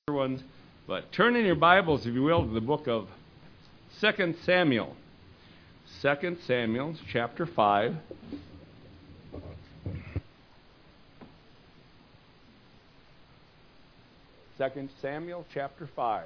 ones, but turn in your Bibles, if you will, to the book of 2 Samuel. 2 Samuel, chapter 5. Second Samuel, chapter 5.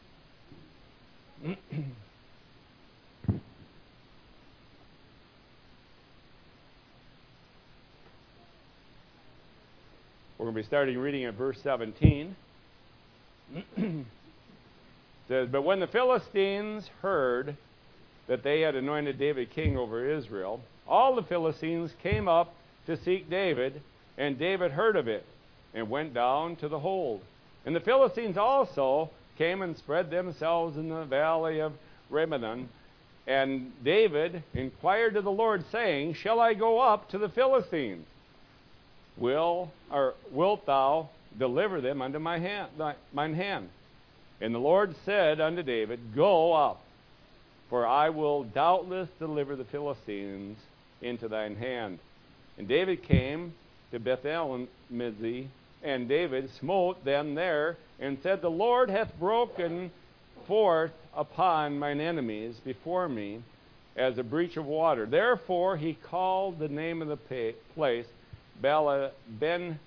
We're going to be starting reading at verse 17. It says, "But when the Philistines heard that they had anointed David king over Israel, all the Philistines came up to seek David, and David heard of it, and went down to the hold. And the Philistines also came and spread themselves in the valley of Rephaim. And David inquired of the Lord, saying, Shall I go up to the Philistines? Wilt thou deliver them unto mine hand? And the Lord said unto David, Go up, for I will doubtless deliver the Philistines into thine hand. And David came to Bethel and Mizzi, and David smote them there, and said, The Lord hath broken forth upon mine enemies before me as a breach of water. Therefore he called the name of the place Ben-razam.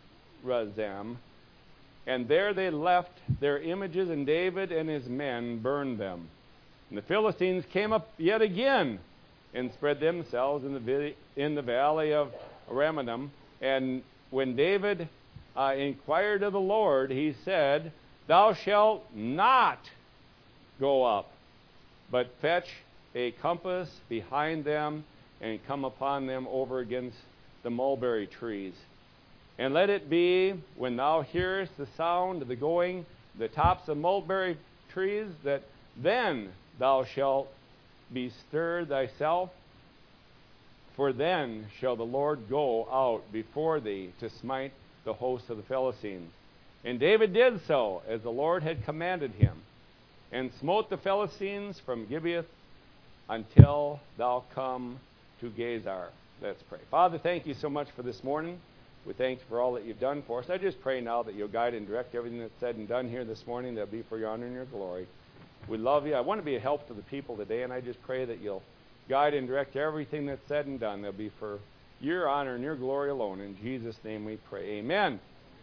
And there they left their images, and David and his men burned them. And the Philistines came up yet again, and spread themselves in the valley of Rephaim. And when David inquired of the Lord, he said, Thou shalt not go up, but fetch a compass behind them, and come upon them over against the mulberry trees. And let it be, when thou hearest the sound of the going, the tops of mulberry trees, that then thou shalt bestir thyself, for then shall the Lord go out before thee to smite the host of the Philistines. And David did so, as the Lord had commanded him, and smote the Philistines from Gibeath until thou come to Gezer." Let's pray. Father, thank you so much for this morning. We thank you for all that you've done for us. I just pray now that you'll guide and direct everything that's said and done here this morning. That'll be for your honor and your glory. We love you. I want to be a help to the people today, and I just pray that you'll guide and direct everything that's said and done. That'll be for your honor and your glory alone. In Jesus' name we pray. Amen.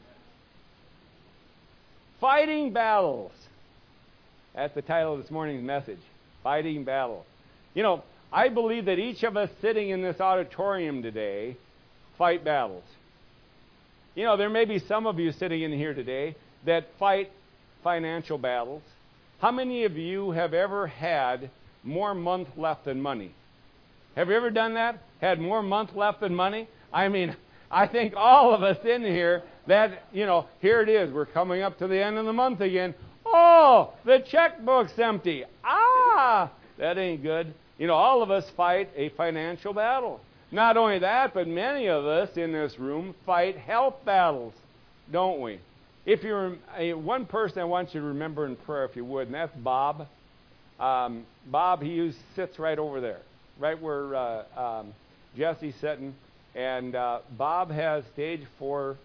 Fighting battles. That's the title of this morning's message. Fighting battles. You know, I believe that each of us sitting in this auditorium today fight battles. You know, there may be some of you sitting in here today that fight financial battles. How many of you have ever had more month left than money? Have you ever done that? Had more month left than money? I mean, I think all of us in here that, here it is. We're coming up to the end of the month again. Oh, the checkbook's empty. That ain't good. All of us fight a financial battle. Not only that, but many of us in this room fight health battles, don't we? If you're one person I want you to remember in prayer, if you would, and that's Bob. Bob, he sits right over there, right where Jesse's sitting. And Bob has stage 4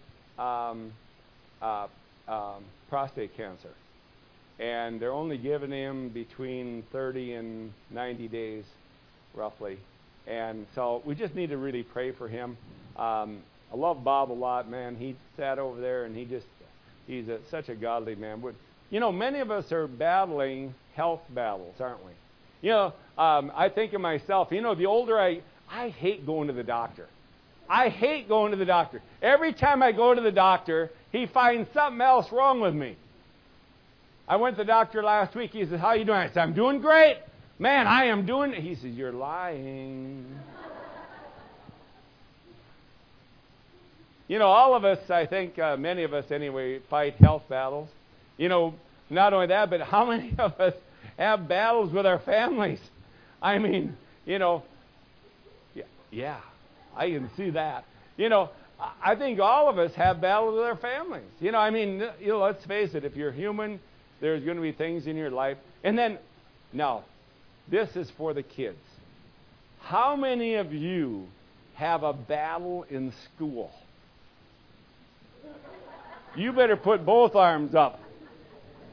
prostate cancer. And they're only giving him between 30 and 90 days, roughly. And so we just need to really pray for him. I love Bob a lot, man. He sat over there, and he's such a godly man. But, many of us are battling health battles, aren't we? I think of myself, the older I hate going to the doctor. I hate going to the doctor. Every time I go to the doctor, he finds something else wrong with me. I went to the doctor last week. He said, How you doing? I said, I'm doing great. Man, I am doing it. He says, You're lying. All of us, I think many of us anyway, fight health battles. Not only that, but how many of us have battles with our families? I mean, yeah, I can see that. I think all of us have battles with our families. Let's face it, if you're human, there's going to be things in your life. And then, now, this is for the kids. How many of you have a battle in school? You better put both arms up.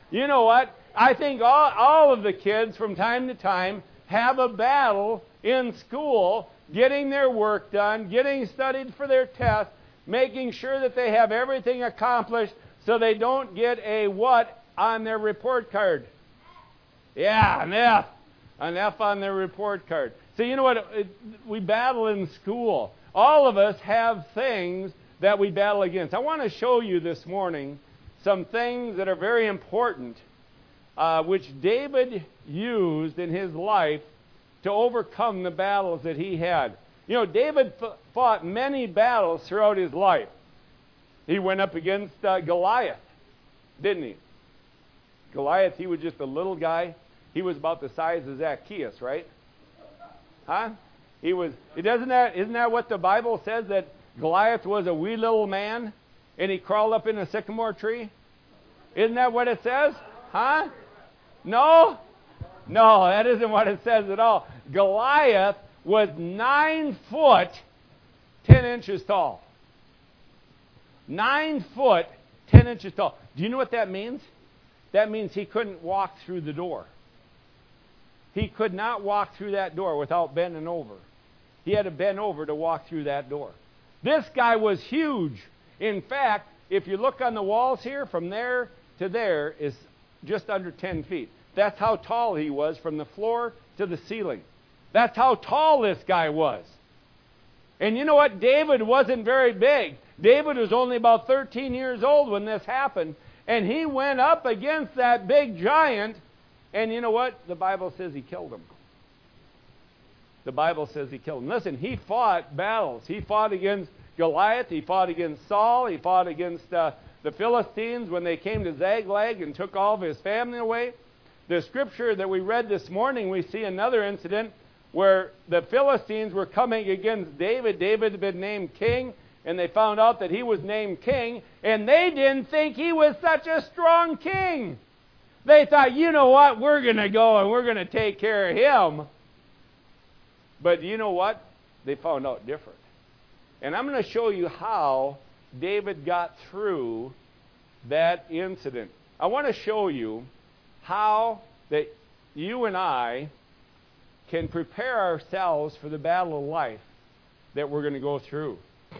You know what? I think all of the kids from time to time have a battle in school, getting their work done, getting studied for their test, making sure that they have everything accomplished so they don't get a what on their report card? Yeah, an F. An F on their report card. So you know what? We battle in school. All of us have things that we battle against. I want to show you this morning some things that are very important, which David used in his life to overcome the battles that he had. You know, David fought many battles throughout his life. He went up against Goliath, didn't he? Goliath, he was just a little guy. He was about the size of Zacchaeus, right? Huh? Isn't that what the Bible says, that Goliath was a wee little man and he crawled up in a sycamore tree? Isn't that what it says? Huh? No? No, that isn't what it says at all. Goliath was 9 foot 10 inches tall. 9 foot 10 inches tall. Do you know what that means? That means he couldn't walk through the door. He could not walk through that door without bending over. He had to bend over to walk through that door. This guy was huge. In fact, if you look on the walls here, from there to there is just under 10 feet. That's how tall he was from the floor to the ceiling. That's how tall this guy was. And you know what? David wasn't very big. David was only about 13 years old when this happened. And he went up against that big giant. And you know what? The Bible says he killed him. The Bible says he killed him. Listen, he fought battles. He fought against Goliath. He fought against Saul. He fought against the Philistines when they came to Zaglag and took all of his family away. The scripture that we read this morning, we see another incident where the Philistines were coming against David. David had been named king, and they found out that he was named king, and they didn't think he was such a strong king. They thought, you know what, we're going to go and we're going to take care of him. But you know what? They found out different. And I'm going to show you how David got through that incident. I want to show you how that you and I can prepare ourselves for the battle of life that we're going to go through.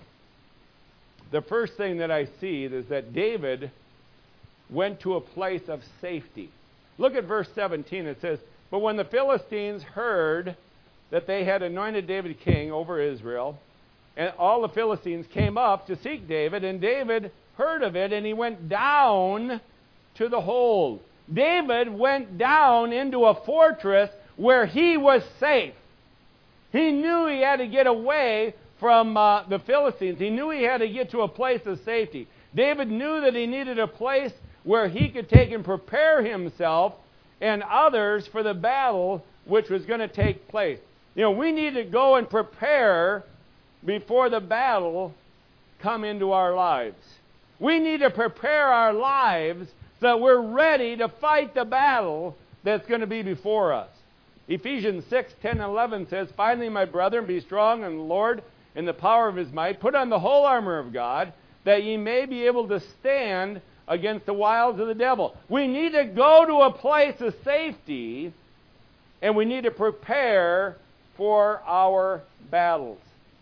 The first thing that I see is that David went to a place of safety. Look at verse 17. It says, "But when the Philistines heard that they had anointed David king over Israel, and all the Philistines came up to seek David, and David heard of it, and he went down to the hold." David went down into a fortress where he was safe. He knew he had to get away from the Philistines. He knew he had to get to a place of safety. David knew that he needed a place where he could take and prepare himself and others for the battle which was going to take place. You know, we need to go and prepare before the battle come into our lives. We need to prepare our lives so that we're ready to fight the battle that's going to be before us. Ephesians 6:10-11 says, "Finally, my brethren, be strong in the Lord in the power of his might. Put on the whole armor of God, that ye may be able to stand against the wiles of the devil." We need to go to a place of safety, and we need to prepare for our battles.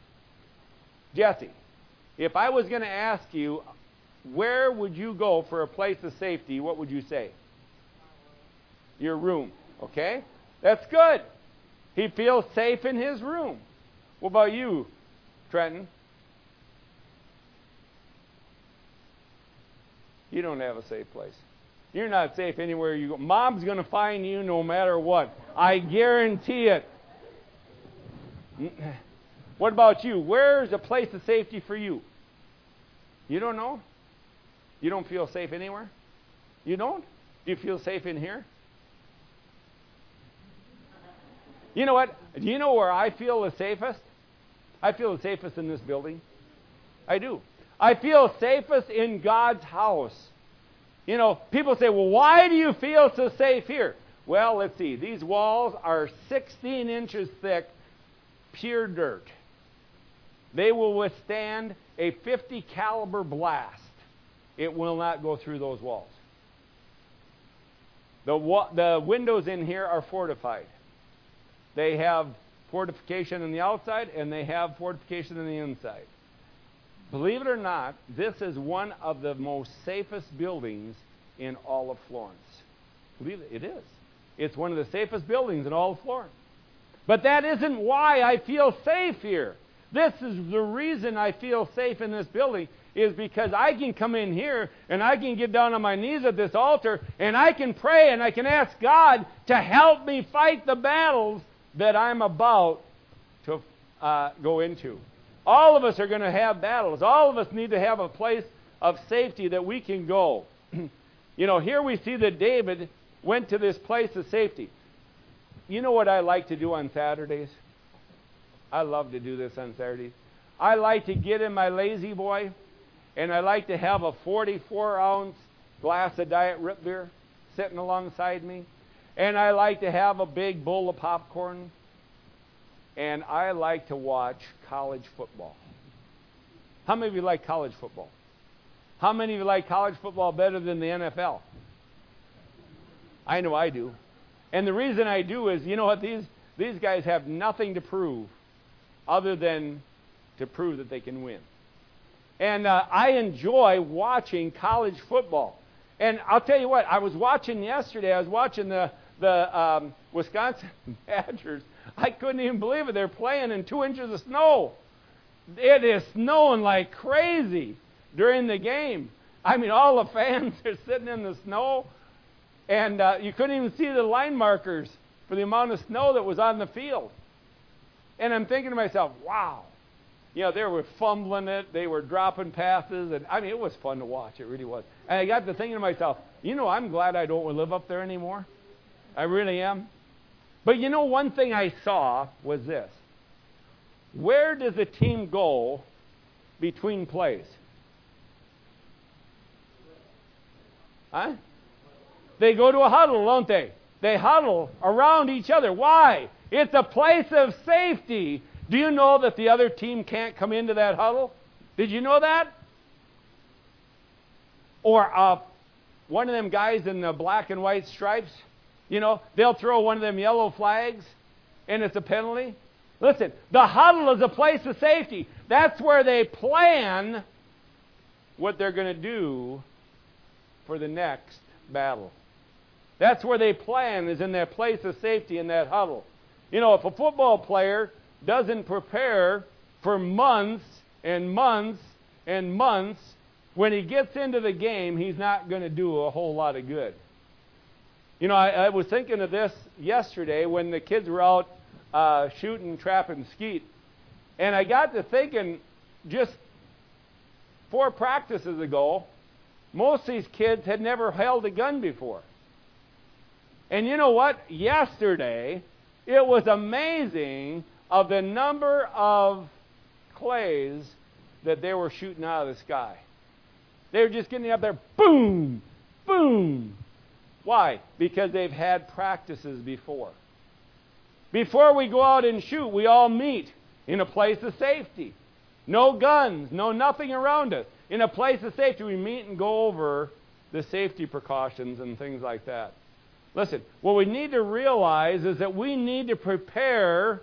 Jesse, if I was going to ask you, where would you go for a place of safety, what would you say? Your room. Okay? That's good. He feels safe in his room. What about you, Trenton? You don't have a safe place. You're not safe anywhere you go. Mom's going to find you no matter what. I guarantee it. What about you? Where's a place of safety for you? You don't know? You don't feel safe anywhere? You don't? Do you feel safe in here? You know what? Do you know where I feel the safest? I feel the safest in this building. I do. I feel safest in God's house. You know, people say, well, why do you feel so safe here? Well, let's see. These walls are 16 inches thick, pure dirt. They will withstand a .50 caliber blast. It will not go through those walls. The windows in here are fortified. They have fortification on the outside, and they have fortification on the inside. Believe it or not, this is one of the most safest buildings in all of Florence. Believe it, it is. It's one of the safest buildings in all of Florence. But that isn't why I feel safe here. This is the reason I feel safe in this building, is because I can come in here and I can get down on my knees at this altar and I can pray and I can ask God to help me fight the battles that I'm about to go into. All of us are going to have battles. All of us need to have a place of safety that we can go. Here we see that David went to this place of safety. You know what I like to do on Saturdays? I love to do this on Saturdays. I like to get in my Lazy Boy, and I like to have a 44-ounce glass of Diet Root Beer sitting alongside me, and I like to have a big bowl of popcorn, and I like to watch college football. How many of you like college football? How many of you like college football better than the NFL? I know I do. And the reason I do is, you know what, these guys have nothing to prove other than to prove that they can win. And I enjoy watching college football. And I'll tell you what, I was watching yesterday, the Wisconsin Badgers. I couldn't even believe it. They're playing in 2 inches of snow. It is snowing like crazy during the game. I mean, all the fans are sitting in the snow, and you couldn't even see the line markers for the amount of snow that was on the field. And I'm thinking to myself, wow. They were fumbling it. They were dropping passes. And I mean, it was fun to watch. It really was. And I got to thinking to myself, I'm glad I don't live up there anymore. I really am. But one thing I saw was this. Where does a team go between plays? Huh? They go to a huddle, don't they? They huddle around each other. Why? It's a place of safety. Do you know that the other team can't come into that huddle? Did you know that? Or one of them guys in the black and white stripes, they'll throw one of them yellow flags, and it's a penalty. Listen, the huddle is a place of safety. That's where they plan what they're going to do for the next battle. That's where they plan, is in that place of safety, in that huddle. If a football player doesn't prepare for months and months and months, when he gets into the game, he's not going to do a whole lot of good. I was thinking of this yesterday when the kids were out shooting, trapping skeet. And I got to thinking, just 4 practices ago, most of these kids had never held a gun before. And you know what? Yesterday, it was amazing of the number of clays that they were shooting out of the sky. They were just getting up there, boom, boom. Why? Because they've had practices before. Before we go out and shoot, we all meet in a place of safety. No guns, no nothing around us. In a place of safety, we meet and go over the safety precautions and things like that. Listen, what we need to realize is that we need to prepare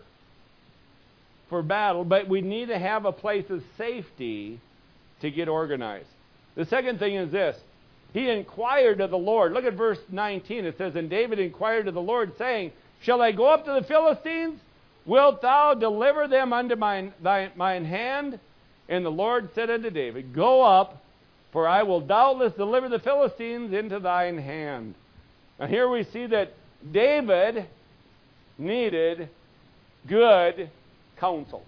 for battle, but we need to have a place of safety to get organized. The second thing is this. He inquired of the Lord. Look at verse 19. It says, "And David inquired of the Lord, saying, Shall I go up to the Philistines? Wilt thou deliver them unto mine hand? And the Lord said unto David, Go up, for I will doubtless deliver the Philistines into thine hand." Now here we see that David needed good counsel.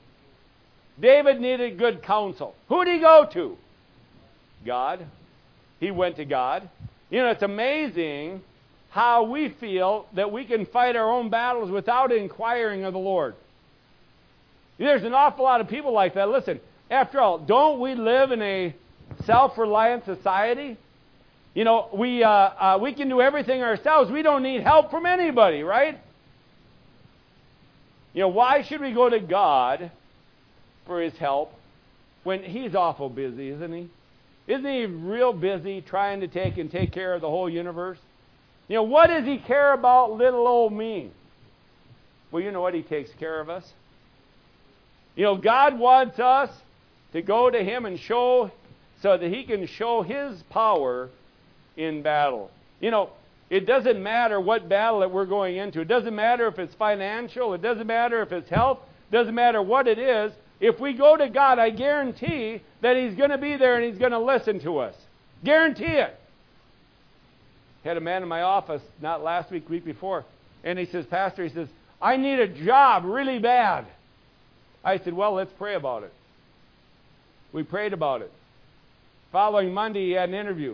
David needed good counsel. Who did he go to? God. He went to God. It's amazing how we feel that we can fight our own battles without inquiring of the Lord. There's an awful lot of people like that. Listen, after all, don't we live in a self-reliant society? We can do everything ourselves. We don't need help from anybody, right? Why should we go to God for His help when He's awful busy, isn't He? Isn't He real busy trying to take care of the whole universe? What does He care about little old me? Well, you know what? He takes care of us. God wants us to go to Him and show, so that He can show His power in battle. It doesn't matter what battle that we're going into. It doesn't matter if it's financial. It doesn't matter if it's health. It doesn't matter what it is. If we go to God, I guarantee that He's going to be there and He's going to listen to us. Guarantee it. Had a man in my office, not last week, week before, and he says, Pastor, he says, I need a job really bad. I said, well, let's pray about it. We prayed about it. Following Monday, he had an interview.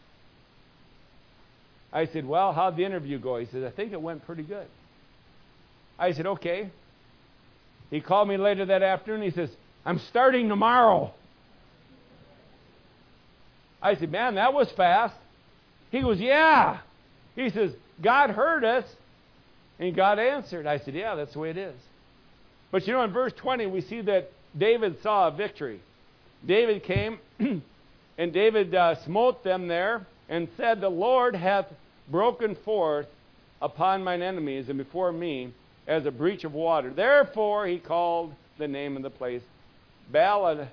I said, well, how'd the interview go? He said, I think it went pretty good. I said, okay. He called me later that afternoon. He says, I'm starting tomorrow. I said, man, that was fast. He goes, yeah. He says, God heard us, and God answered. I said, yeah, that's the way it is. But in verse 20, we see that David saw a victory. David came, and David smote them there, and said, the Lord hath broken forth upon mine enemies and before me as a breach of water. Therefore he called the name of the place Baal-Geramzah.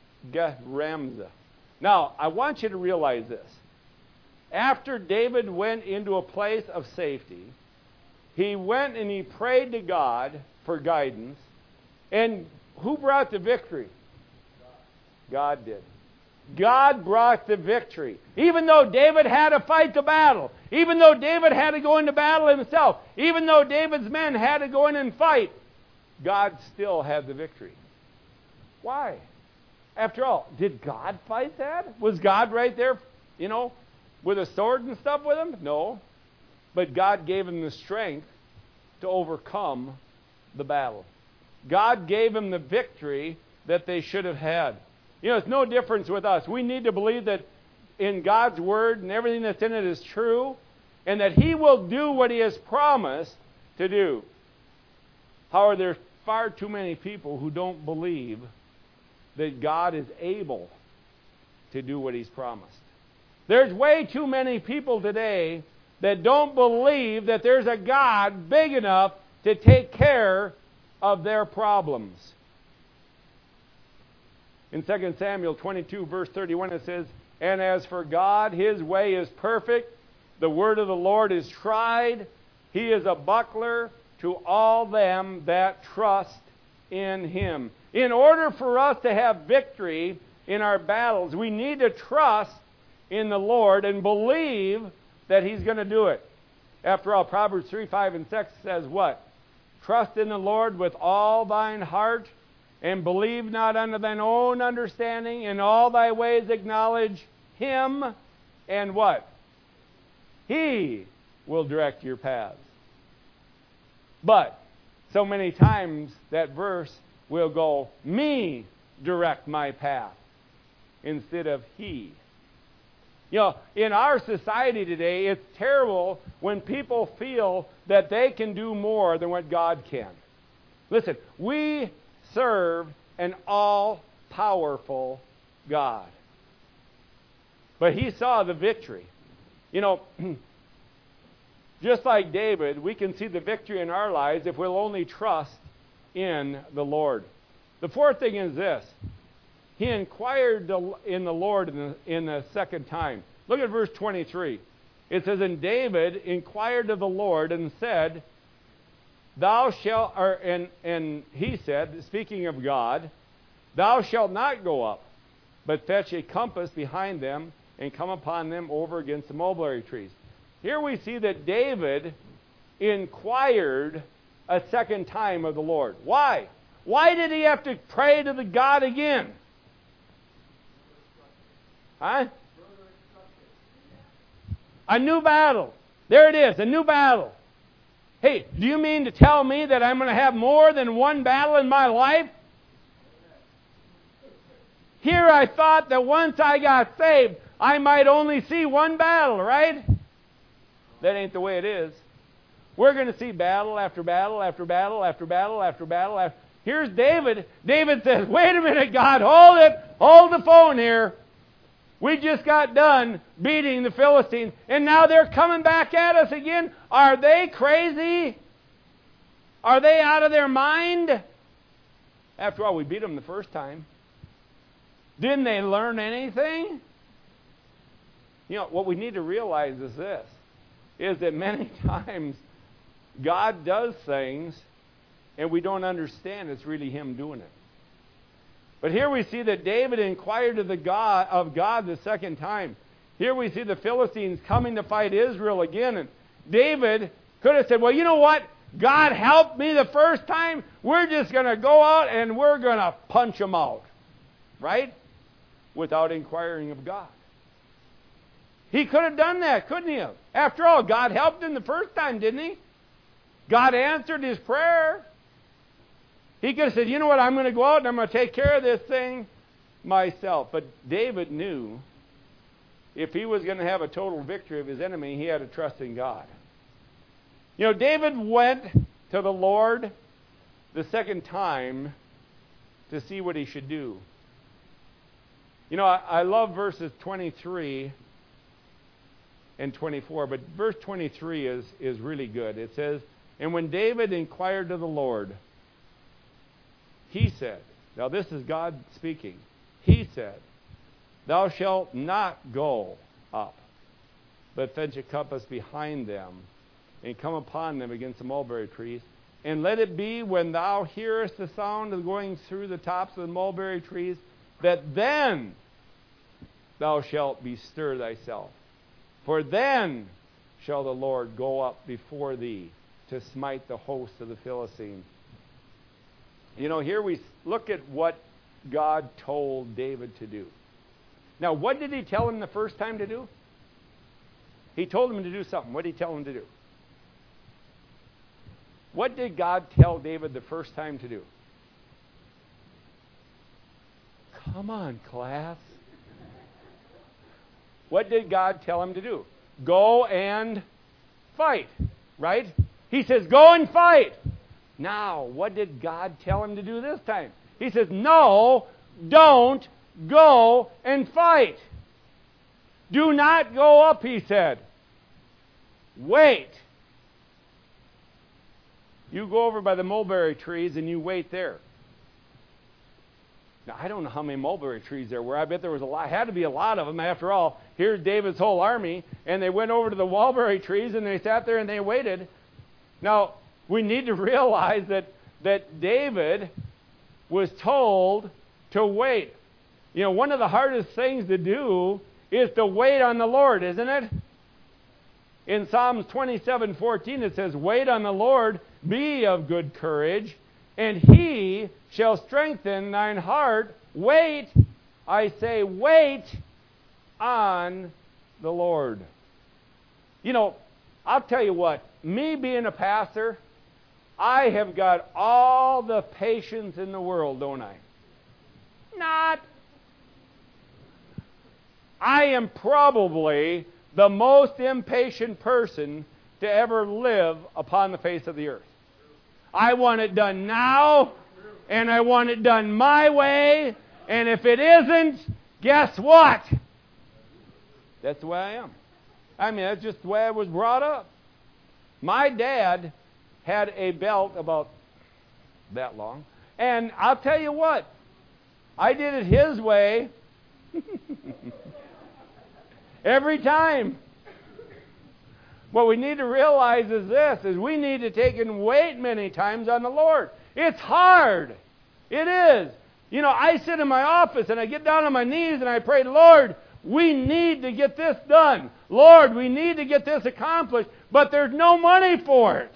Now, I want you to realize this. After David went into a place of safety, he went and he prayed to God for guidance. And who brought the victory? God did. God brought the victory. Even though David had to fight the battle, even though David had to go into battle himself, even though David's men had to go in and fight, God still had the victory. Why? After all, did God fight that? Was God right there, with a sword and stuff with him? No. But God gave him the strength to overcome the battle. God gave him the victory that they should have had. It's no difference with us. We need to believe that in God's Word and everything that's in it is true, and that He will do what He has promised to do. However, there's far too many people who don't believe that God is able to do what He's promised. There's way too many people today that don't believe that there's a God big enough to take care of their problems. In 2 Samuel 22, verse 31, it says, and as for God, His way is perfect. The word of the Lord is tried. He is a buckler to all them that trust in Him. In order for us to have victory in our battles, we need to trust in the Lord and believe that He's going to do it. After all, Proverbs 3, 5, and 6 says what? Trust in the Lord with all thine heart, and believe not unto thine own understanding. In all thy ways acknowledge Him, and what? He will direct your paths. But so many times that verse will go, me direct my path, instead of He. In our society today, it's terrible when people feel that they can do more than what God can. Listen, we serve an all-powerful God. But He saw the victory. Just like David, we can see the victory in our lives if we'll only trust in the Lord. The fourth thing is this. He inquired in the Lord in the second time. Look at verse 23. It says, and David inquired of the Lord and said, Thou shalt, and he said, speaking of God, Thou shalt not go up, but fetch a compass behind them, and come upon them over against the mulberry trees. Here we see that David inquired a second time of the Lord. Why? Why did he have to pray to the God again? Huh? A new battle. There it is, a new battle. Hey, do you mean to tell me that I'm going to have more than one battle in my life? Here I thought that once I got saved, I might only see one battle, right? That ain't the way it is. We're going to see battle after battle after battle after battle after battle. Here's David. David says, wait a minute, God, hold it. Hold the phone here. We just got done beating the Philistines, and now they're coming back at us again. Are they crazy? Are they out of their mind? After all, we beat them the first time. Didn't they learn anything? You know, what we need to realize is this, is that many times God does things and we don't understand it's really Him doing it. But here we see that David inquired of God the second time. Here we see the Philistines coming to fight Israel again. And David could have said, well, you know what? God helped me the first time. We're just going to go out and we're going to punch them out. Right? Without inquiring of God. He could have done that, couldn't he have? After all, God helped him the first time, didn't He? God answered his prayer. He could have said, you know what, I'm going to go out and I'm going to take care of this thing myself. But David knew if he was going to have a total victory of his enemy, he had to trust in God. You know, David went to the Lord the second time to see what he should do. You know, I love verses 23 and 24, but verse 23 is really good. It says, and when David inquired of the Lord, He said, now this is God speaking, He said, thou shalt not go up, but fetch a compass behind them, and come upon them against the mulberry trees. And let it be when thou hearest the sound of going through the tops of the mulberry trees, that then thou shalt bestir thyself. For then shall the Lord go up before thee to smite the host of the Philistines. You know, here we look at what God told David to do. Now, what did He tell him the first time to do? He told him to do something. What did He tell him to do? What did God tell David the first time to do? Come on, class. What did God tell him to do? Go and fight, right? He says, go and fight. Now, what did God tell him to do this time? He says, no, don't go and fight. Do not go up, He said. Wait. You go over by the mulberry trees and you wait there. Now, I don't know how many mulberry trees there were. I bet there was a lot. Had to be a lot of them. After all, here's David's whole army, and they went over to the mulberry trees and they sat there and they waited. Now, we need to realize that David was told to wait. You know, one of the hardest things to do is to wait on the Lord, isn't it? In Psalms 27:14 it says, wait on the Lord, be of good courage, and He shall strengthen thine heart. Wait, I say, wait on the Lord. You know, I'll tell you what, me being a pastor, I have got all the patience in the world, don't I? Not. I am probably the most impatient person to ever live upon the face of the earth. I want it done now, and I want it done my way, and if it isn't, guess what? That's the way I am. I mean, that's just the way I was brought up. My dad had a belt about that long, and I'll tell you what, I did it his way every time. What we need to realize is this, is we need to take and wait many times on the Lord. It's hard. It is. You know, I sit in my office and I get down on my knees and I pray, Lord, we need to get this done. Lord, we need to get this accomplished, but there's no money for it.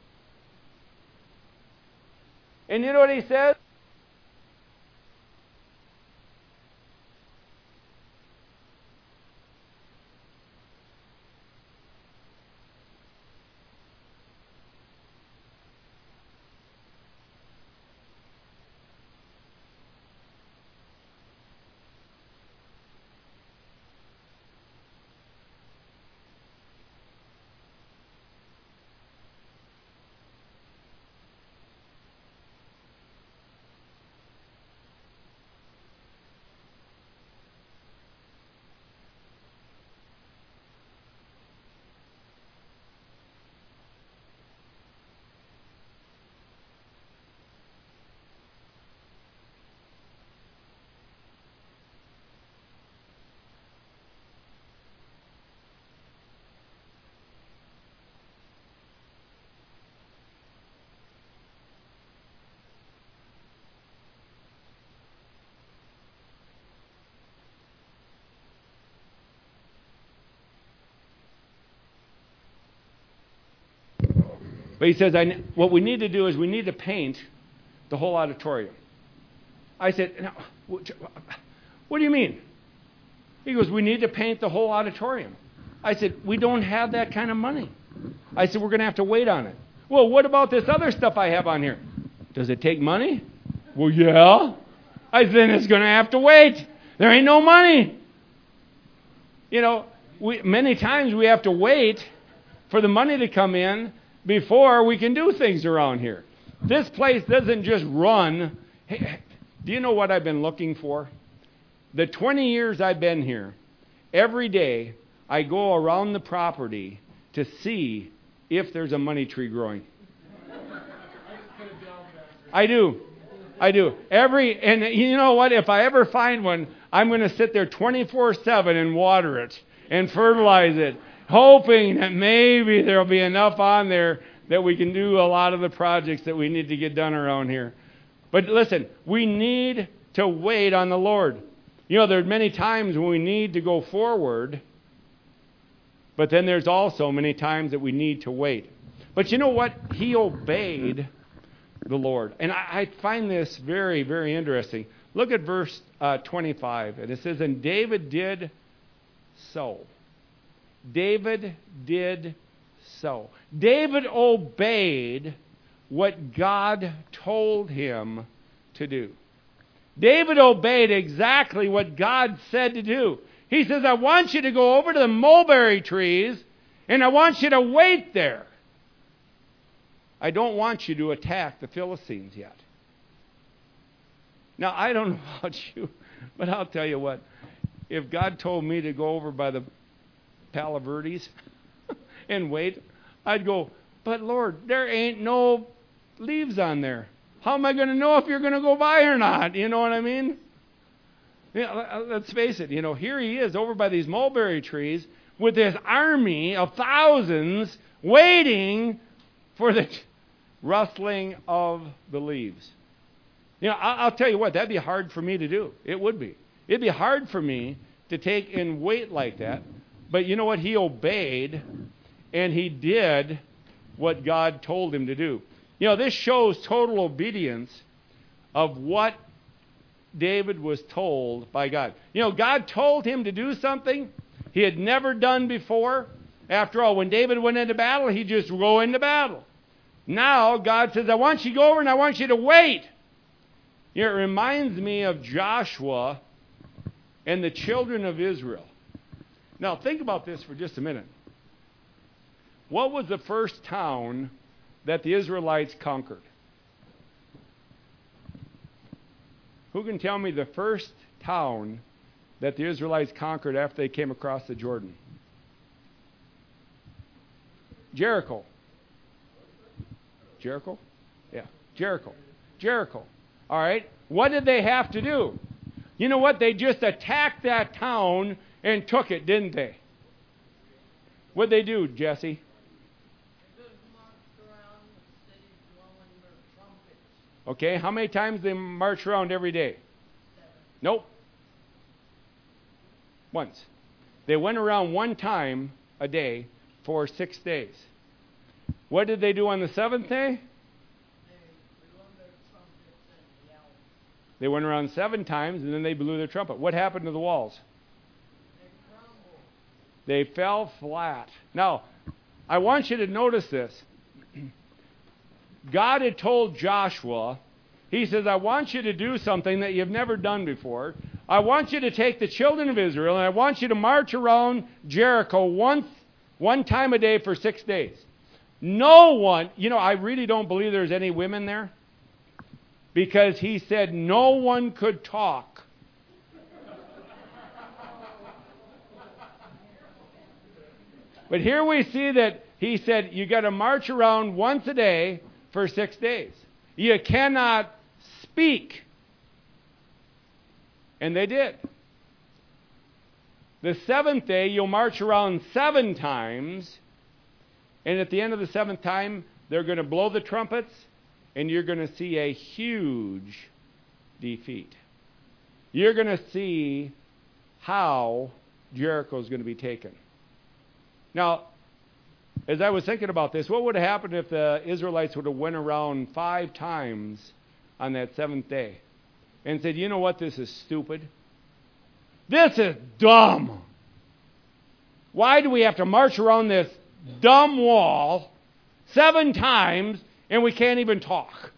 And you know what He says? But he says, what we need to do is we need to paint the whole auditorium. I said, no, what do you mean? He goes, we need to paint the whole auditorium. I said, we don't have that kind of money. I said, we're going to have to wait on it. Well, what about this other stuff I have on here? Does it take money? Well, yeah. I said, then it's going to have to wait. There ain't no money. You know, many times we have to wait for the money to come in before we can do things around here. This place doesn't just run. Hey, do you know what I've been looking for? The 20 years I've been here, every day I go around the property to see if there's a money tree growing. I do. And you know what? If I ever find one, I'm going to sit there 24/7 and water it and fertilize it, hoping that maybe there'll be enough on there that we can do a lot of the projects that we need to get done around here. But listen, we need to wait on the Lord. You know, there are many times when we need to go forward, but then there's also many times that we need to wait. But you know what? He obeyed the Lord. And I find this very, very interesting. Look at verse 25. And it says, and David did so. David did so. David obeyed what God told him to do. David obeyed exactly what God said to do. He says, I want you to go over to the mulberry trees, and I want you to wait there. I don't want you to attack the Philistines yet. Now, I don't know about you, but I'll tell you what. If God told me to go over by the Palo Verdes and wait, I'd go, but Lord, there ain't no leaves on there. How am I going to know if you're going to go by or not? You know what I mean? Yeah, let's face it. You know, here he is over by these mulberry trees with this army of thousands waiting for the rustling of the leaves. You know, I'll tell you what, that'd be hard for me to do. It would be. It'd be hard for me to take and wait like that. But you know what? He obeyed, and he did what God told him to do. You know, this shows total obedience of what David was told by God. You know, God told him to do something he had never done before. After all, when David went into battle, he just go into battle. Now, God says, I want you to go over and I want you to wait. You know, it reminds me of Joshua and the children of Israel. Now, think about this for just a minute. What was the first town that the Israelites conquered? Who can tell me the first town that the Israelites conquered after they came across the Jordan? Jericho. Jericho? Yeah, Jericho. Jericho. All right. What did they have to do? You know what? They just attacked that town and took it, didn't they? What'd they do, Jesse? Okay, how many times they march around every day? 7. Nope. Once. They went around one time a day for 6 days. What did they do on the 7th day? They went around 7 times and then they blew their trumpet. What happened to the walls? They fell flat. Now, I want you to notice this. God had told Joshua, he says, I want you to do something that you've never done before. I want you to take the children of Israel and I want you to march around Jericho one time a day for 6 days. No one, you know, I really don't believe there's any women there. Because he said no one could talk. But here we see that he said you got to march around once a day for 6 days. You cannot speak. And they did. The 7th day, you'll march around 7 times. And at the end of the 7th time, they're going to blow the trumpets. And you're going to see a huge defeat. You're going to see how Jericho is going to be taken. Now, as I was thinking about this, what would have happened if the Israelites would have went around 5 times on that 7th day and said, you know what, this is stupid. This is dumb. Why do we have to march around this dumb wall 7 times and we can't even talk?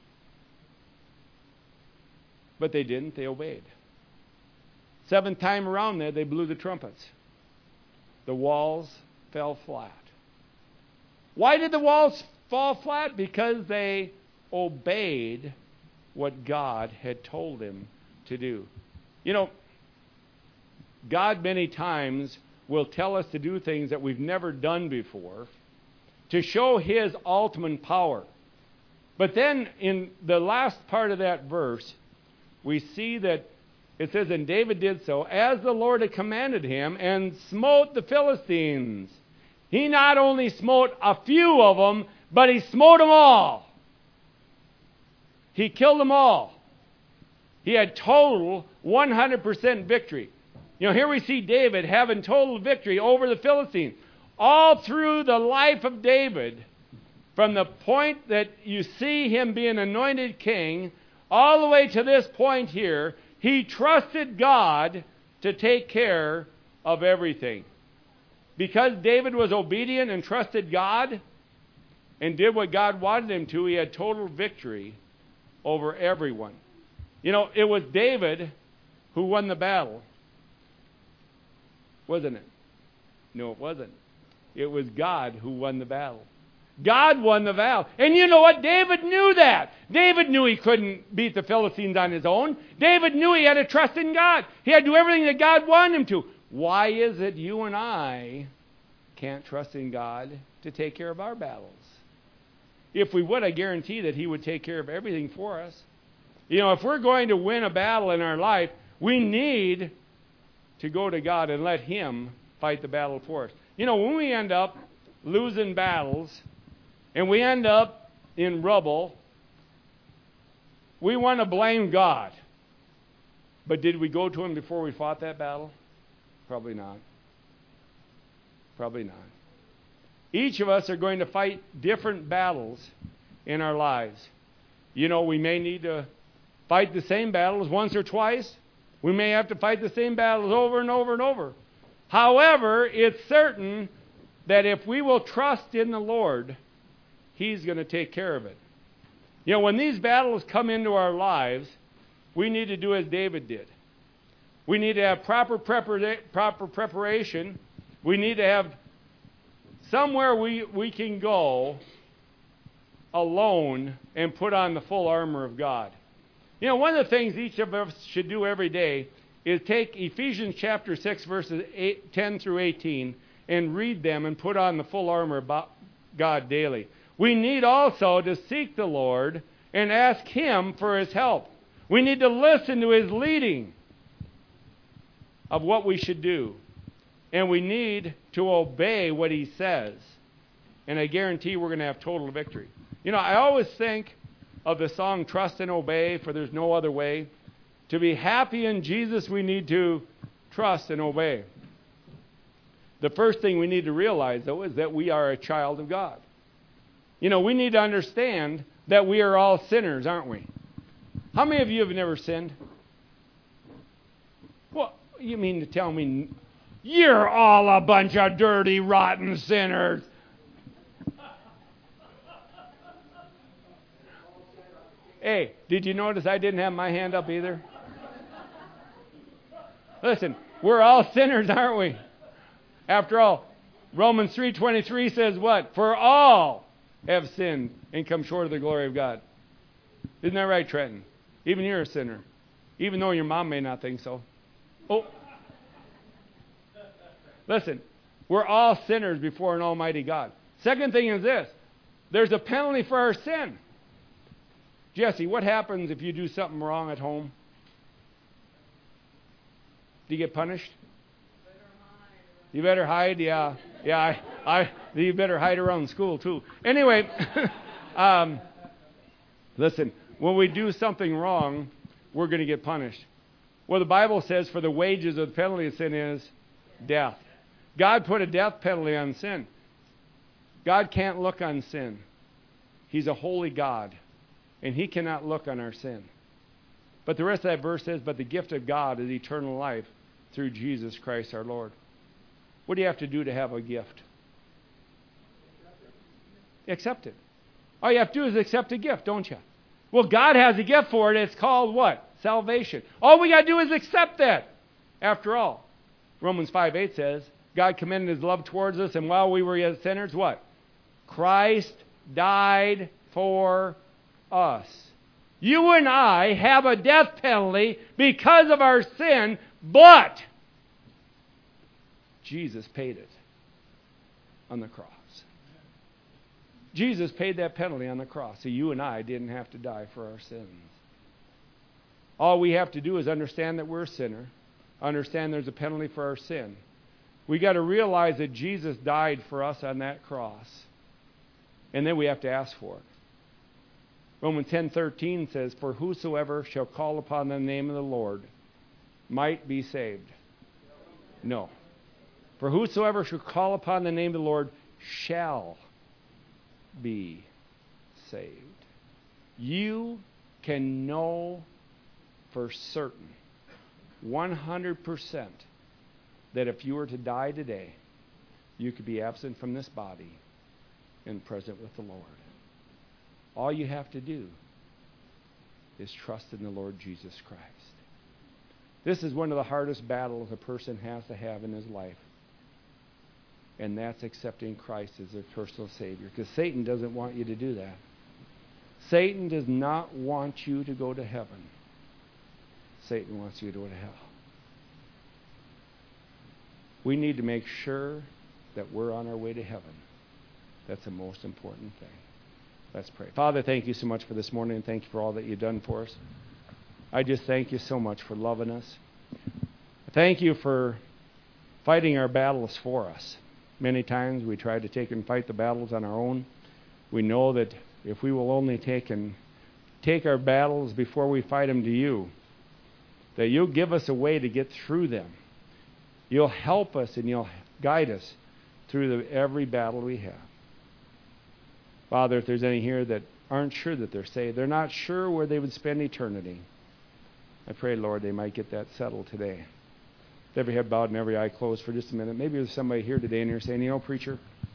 But they didn't. They obeyed. 7th time around there, they blew the trumpets. The walls fell flat. Why did the walls fall flat? Because they obeyed what God had told them to do. You know, God many times will tell us to do things that we've never done before to show His ultimate power. But then in the last part of that verse, we see that it says, and David did so, as the Lord had commanded him, and smote the Philistines. He not only smote a few of them, but he smote them all. He killed them all. He had total 100% victory. You know, here we see David having total victory over the Philistines. All through the life of David, from the point that you see him being anointed king, all the way to this point here, he trusted God to take care of everything. Because David was obedient and trusted God and did what God wanted him to, he had total victory over everyone. You know, it was David who won the battle. Wasn't it? No, it wasn't. It was God who won the battle. God won the battle. And you know what? David knew that. David knew he couldn't beat the Philistines on his own. David knew he had to trust in God. He had to do everything that God wanted him to. Why is it you and I can't trust in God to take care of our battles? If we would, I guarantee that He would take care of everything for us. You know, if we're going to win a battle in our life, we need to go to God and let Him fight the battle for us. You know, when we end up losing battles and we end up in rubble, we want to blame God. But did we go to Him before we fought that battle? Probably not. Probably not. Each of us are going to fight different battles in our lives. You know, we may need to fight the same battles once or twice. We may have to fight the same battles over and over and over. However, it's certain that if we will trust in the Lord, He's going to take care of it. You know, when these battles come into our lives, we need to do as David did. We need to have proper preparation. We need to have somewhere we can go alone and put on the full armor of God. You know, one of the things each of us should do every day is take Ephesians chapter 6, verses 10 through 18, and read them and put on the full armor of God daily. We need also to seek the Lord and ask Him for His help. We need to listen to His leading of what we should do. And we need to obey what He says. And I guarantee we're going to have total victory. You know, I always think of the song Trust and Obey, for there's no other way. To be happy in Jesus, we need to trust and obey. The first thing we need to realize, though, is that we are a child of God. You know, we need to understand that we are all sinners, aren't we? How many of you have never sinned? Well, you mean to tell me you're all a bunch of dirty, rotten sinners? Hey, did you notice I didn't have my hand up either? Listen, we're all sinners, aren't we? After all, Romans 3:23 says what? For all have sinned and come short of the glory of God. Isn't that right, Trenton? Even you're a sinner. Even though your mom may not think so. Oh. Listen, we're all sinners before an almighty God. Second thing is this. There's a penalty for our sin. Jesse, what happens if you do something wrong at home? Do you get punished? You better hide. Yeah. You better hide around school too. Anyway, listen, when we do something wrong, we're going to get punished. Well, the Bible says for the wages of the penalty of sin is death. God put a death penalty on sin. God can't look on sin. He's a holy God, and He cannot look on our sin. But the rest of that verse says, but the gift of God is eternal life through Jesus Christ our Lord. What do you have to do to have a gift? Accept it. All you have to do is accept a gift, don't you? Well, God has a gift for it. It's called what? Salvation. All we got to do is accept that. After all, Romans 5:8 says, God commended His love towards us, and while we were yet sinners, what? Christ died for us. You and I have a death penalty because of our sin, but Jesus paid it on the cross. Jesus paid that penalty on the cross, so you and I didn't have to die for our sins. All we have to do is understand that we're a sinner, understand there's a penalty for our sin. We got to realize that Jesus died for us on that cross, and then we have to ask for it. Romans 10:13 says, for whosoever shall call upon the name of the Lord might be saved. No. For whosoever shall call upon the name of the Lord shall be saved. You can know for certain, 100%, that if you were to die today, you could be absent from this body and present with the Lord. All you have to do is trust in the Lord Jesus Christ. This is one of the hardest battles a person has to have in his life. And that's accepting Christ as their personal Savior. Because Satan doesn't want you to do that. Satan does not want you to go to heaven. Satan wants you to go to hell. We need to make sure that we're on our way to heaven. That's the most important thing. Let's pray. Father, thank you so much for this morning, and thank you for all that you've done for us. I just thank you so much for loving us. Thank you for fighting our battles for us. Many times we try to take and fight the battles on our own. We know that if we will only take our battles before we fight them to you, that you'll give us a way to get through them. You'll help us and you'll guide us through every battle we have. Father, if there's any here that aren't sure that they're saved, they're not sure where they would spend eternity, I pray, Lord, they might get that settled today. With every head bowed and every eye closed for just a minute. Maybe there's somebody here today and you're saying, you know, preacher,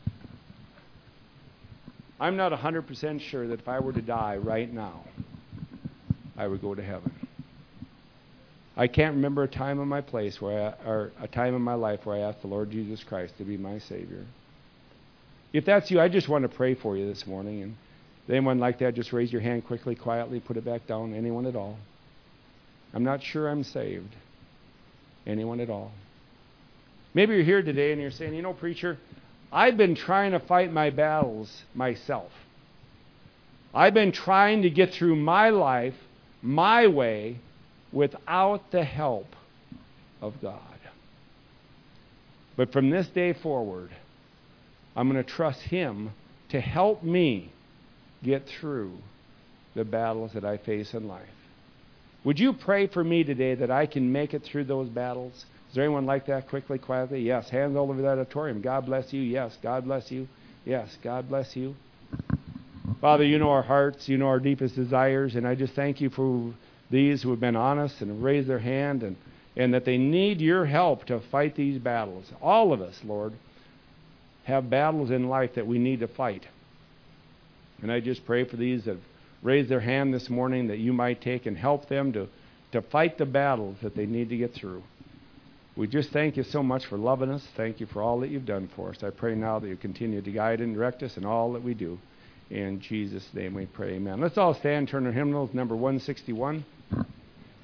I'm not 100% sure that if I were to die right now, I would go to heaven. I can't remember a time in my place or a time in my life where I asked the Lord Jesus Christ to be my Savior. If that's you, I just want to pray for you this morning. And anyone like that, just raise your hand quickly, quietly, put it back down. Anyone at all? I'm not sure I'm saved. Anyone at all? Maybe you're here today and you're saying, you know, preacher, I've been trying to fight my battles myself. I've been trying to get through my life my way without the help of God. But from this day forward, I'm going to trust Him to help me get through the battles that I face in life. Would you pray for me today that I can make it through those battles? Is there anyone like that? Quickly, quietly. Yes. Hands all over the auditorium. God bless you. Yes. God bless you. Yes. God bless you. Father, you know our hearts. You know our deepest desires. And I just thank you for these who have been honest and have raised their hand and that they need your help to fight these battles. All of us, Lord, have battles in life that we need to fight. And I just pray for these that have raised their hand this morning that you might take and help them to fight the battles that they need to get through. We just thank you so much for loving us. Thank you for all that you've done for us. I pray now that you continue to guide and direct us in all that we do. In Jesus' name we pray, amen. Let's all stand, turn our hymnals, number 161.